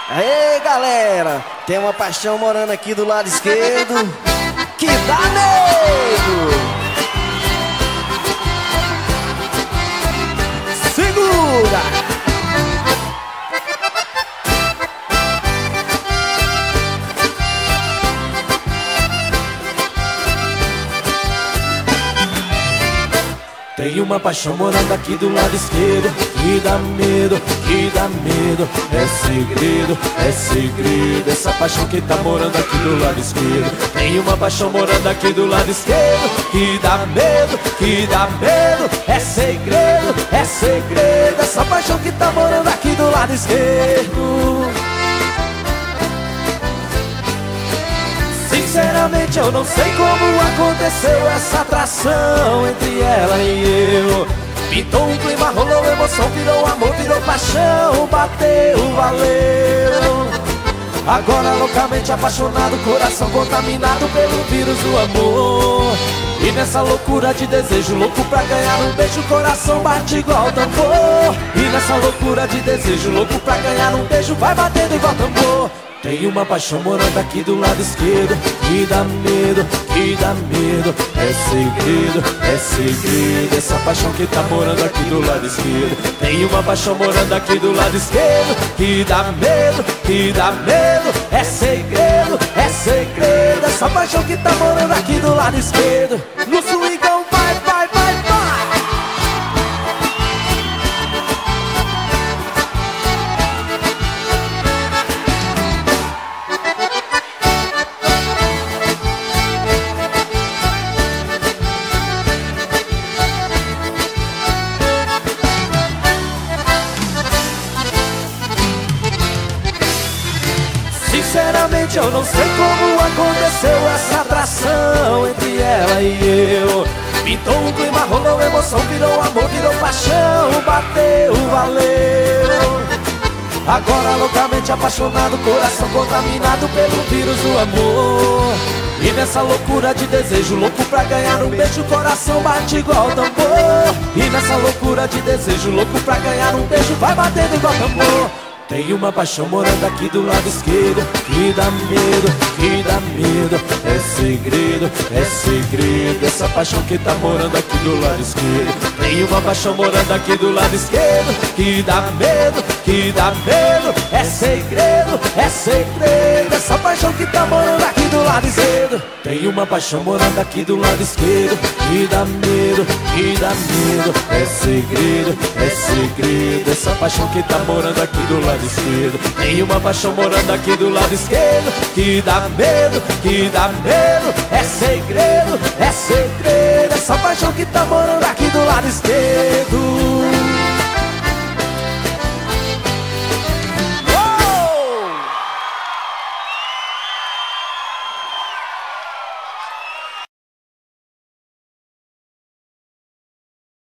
Ei, galera, tem uma paixão morando aqui do lado esquerdo que dá medo. Segura! Tem uma paixão morando aqui do lado esquerdo que dá medo, que dá medo. É segredo, é segredo. Essa paixão que tá morando aqui do lado esquerdo. Tem uma paixão morando aqui do lado esquerdo que dá medo, que dá medo. É segredo, é segredo. Essa paixão que tá morando aqui do lado esquerdo. Sinceramente eu não sei como aconteceu essa atração entre ela e eu. Pintou um clima, rolou emoção, virou amor, virou paixão. Bateu, valeu. Agora loucamente apaixonado, coração contaminado pelo vírus do amor. E nessa loucura de desejo, louco pra ganhar um beijo, coração bate igual tambor. E nessa loucura de desejo, louco pra ganhar um beijo, vai batendo igual tambor. Tem uma paixão morando aqui do lado esquerdo que dá medo, que dá medo. É segredo, é segredo. Essa paixão que tá morando aqui do lado esquerdo. Tem uma paixão morando aqui do lado esquerdo que dá medo, que dá medo. É segredo, é segredo. Essa paixão que tá morando aqui do lado esquerdo. No swingão vai, vai, vai, vai. Sinceramente eu não sei como aconteceu essa atração entre ela e eu. Pintou um clima, rolou emoção, virou amor, virou paixão. Bateu, valeu. Agora loucamente apaixonado, coração contaminado pelo vírus do amor. E nessa loucura de desejo, louco pra ganhar um beijo, coração bate igual tambor. E nessa loucura de desejo, louco pra ganhar um beijo, vai batendo igual tambor. Tem uma paixão morando aqui do lado esquerdo que dá medo, que dá medo. É segredo, é segredo. Essa paixão que tá morando aqui do lado esquerdo. Tem uma paixão morando aqui do lado esquerdo que dá medo, que dá medo. É segredo, é segredo. Essa paixão que tá morando aqui do lado esquerdo. Tem uma paixão morando aqui do lado esquerdo que dá medo, que dá medo. É segredo, é segredo. Essa paixão que tá morando aqui do lado esquerdo. Tem uma paixão morando aqui do lado esquerdo que dá medo, que dá medo. É segredo, é segredo. Essa paixão que tá morando aqui do lado esquerdo.